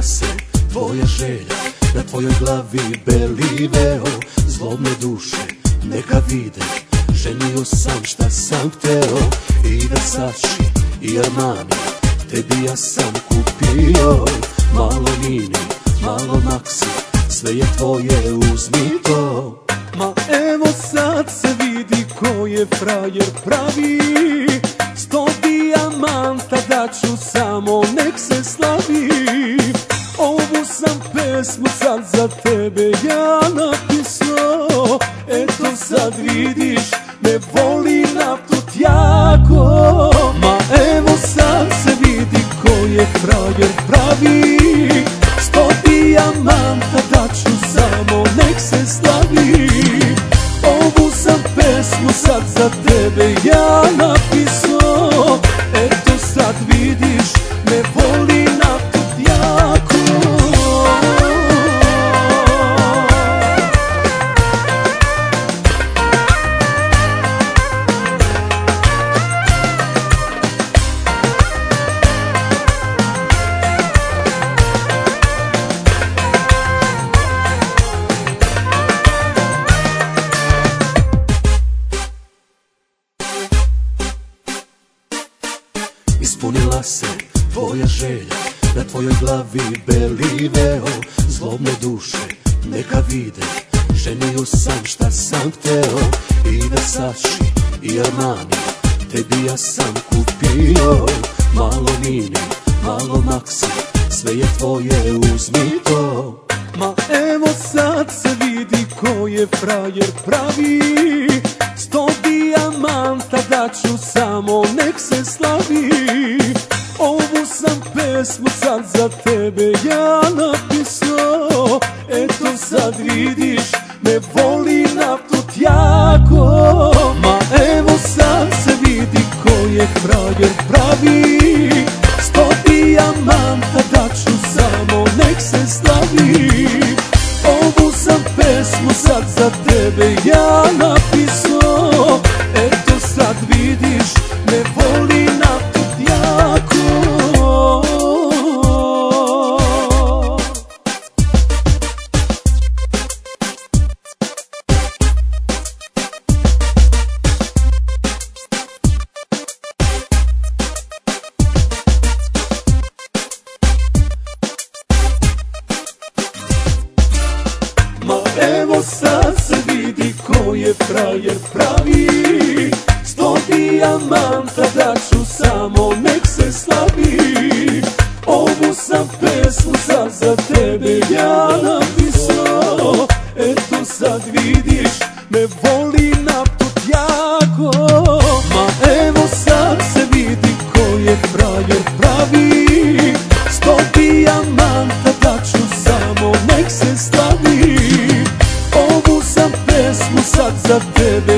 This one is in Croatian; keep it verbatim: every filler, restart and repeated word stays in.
se tvoja želja, na tvojoj glavi beli veo. Zlobne duše neka vide, ženio sam šta sam hteo. I Versace i Armani, tebi ja sam kupio. Malo Mini, malo Maxi, sve je tvoje, uzmi to. Ma evo sad se vidi ko je frajer pravi. Sto dijamanta daću, samo nek se slavi. Ovu sam pesmu sad za tebe ja napisao. Eto sad vidiš, me voli naput jako. Ma evo sad se vidi ko je frajer pravi. Sto dijamanta daću, samo nek se slavi. Ovu sam pesmu sad za tebe ja napisao. Eto sad vidiš, me voli naput jako. Ispunila se tvoja želja, na tvojoj glavi beli veo. Zlobne duše neka vide, ženio sam šta sam hteo. I Versace i Armani, tebi ja sam kupio. Malo Mini, malo Maxi, sve je tvoje, uzmi to. Ma evo sad se vidi ko je frajer pravi. Sto dijamanta daću, samo nek se slavi. Ovu sam pesmu sad za tebe ja napisao. Eto sad vidiš, me voli naput jako. Ma evo sad se vidi ko je frajer pravi. Sto dijamanta daću, samo nek se slavi. Ovu sam pesmu sad za tebe ja napisao. Eto sad vidiš, me voli naput jako. Ma evo sad se vidi ko je frajer pravi. Sto dijamanta daću, samo nek se slavi. Ovu sam pesmu sad za tebe ja napisao. Eto sad vidiš, me voli naput jako. Ma evo sad se vidi ko je frajer pravi. Sto dijamanta daću, samo nek se slavi. Ovu sam pesmu sad za tebe